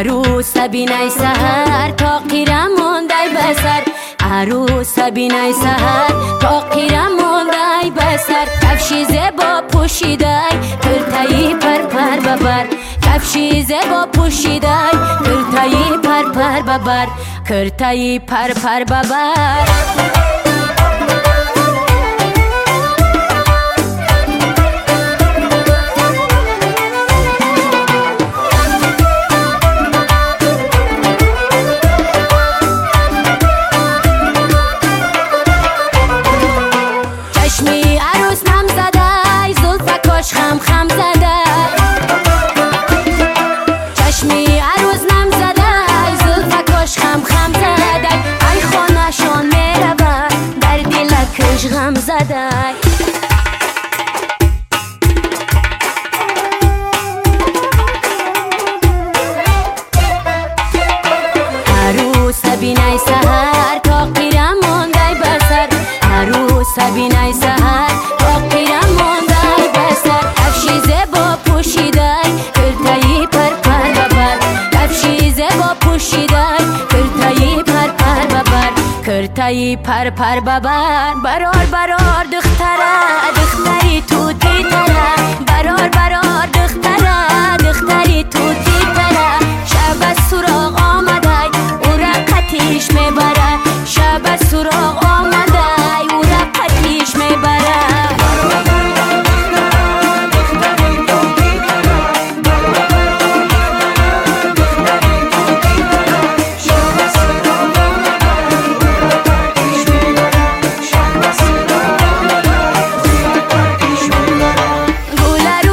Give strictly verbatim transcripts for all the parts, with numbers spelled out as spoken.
عروس بینای سهر تا قیرم موندای بسر، عروس بینای سهر تا قیرم موندای بسر. کفشی زبا پوشیدای کرتایی پر پر ببر، کفشی زبا پوشیدای کرتایی پر پر ببر، کرتایی پر پر ببر. چشمی عروس نم زده زلفکاش خم خم زده، چشمی عروس نم زده زلفکاش خم خم زده. ای خانشان میرود در دلکش غم زده. عروس بینای سهر تا قیرم موندای بسر، عروس بینای سهر تا قیرم موندای بسر. کفشی زبا پوشیدای کرتایی پر پر ببر، کفشی زبا پوشیدای کرتایی پر پر ببر، کرتایی پر پر ببر. برار برار دختره دختری توتی تره، برار برار دختره دختری توتی تره. شب سراغ آمده او رقتیش میبره، شب سراغ آمده او رقتیش میبره. گل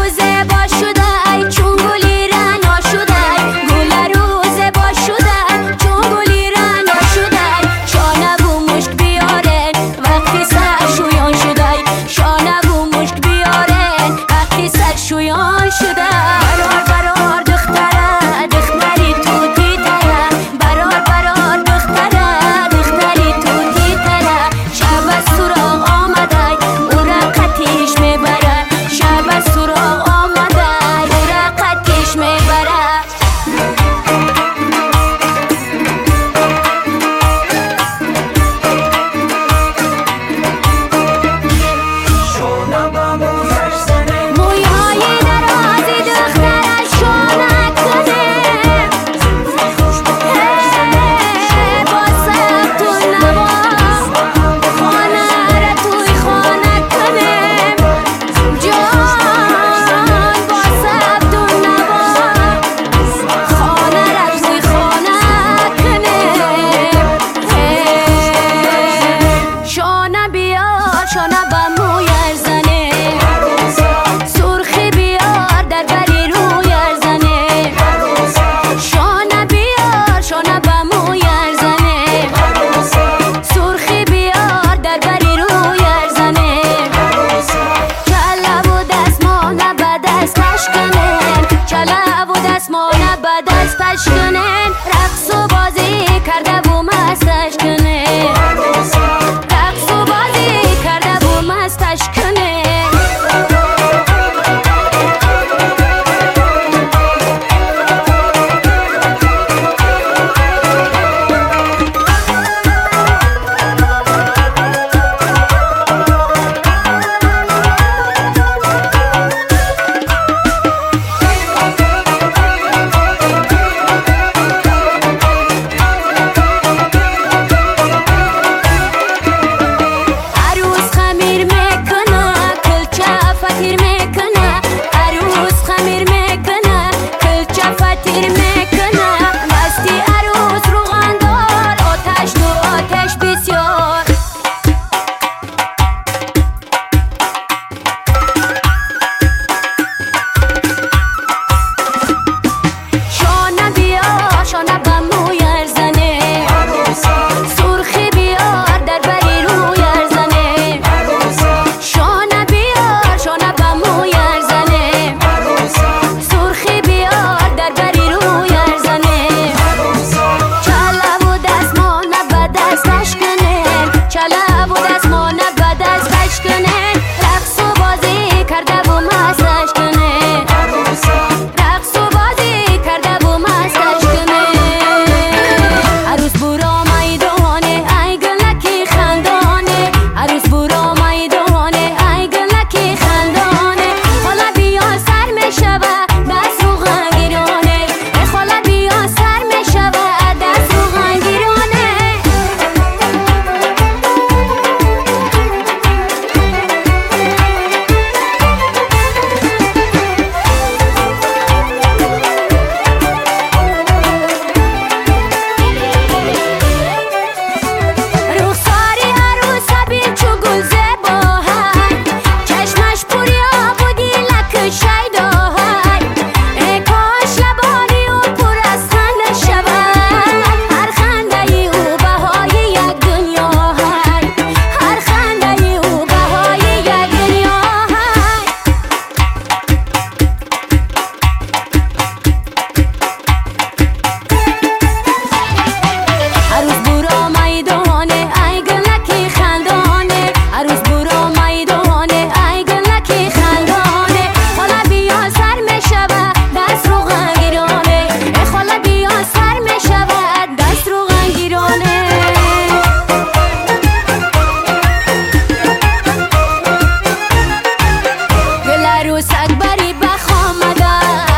بخ آمده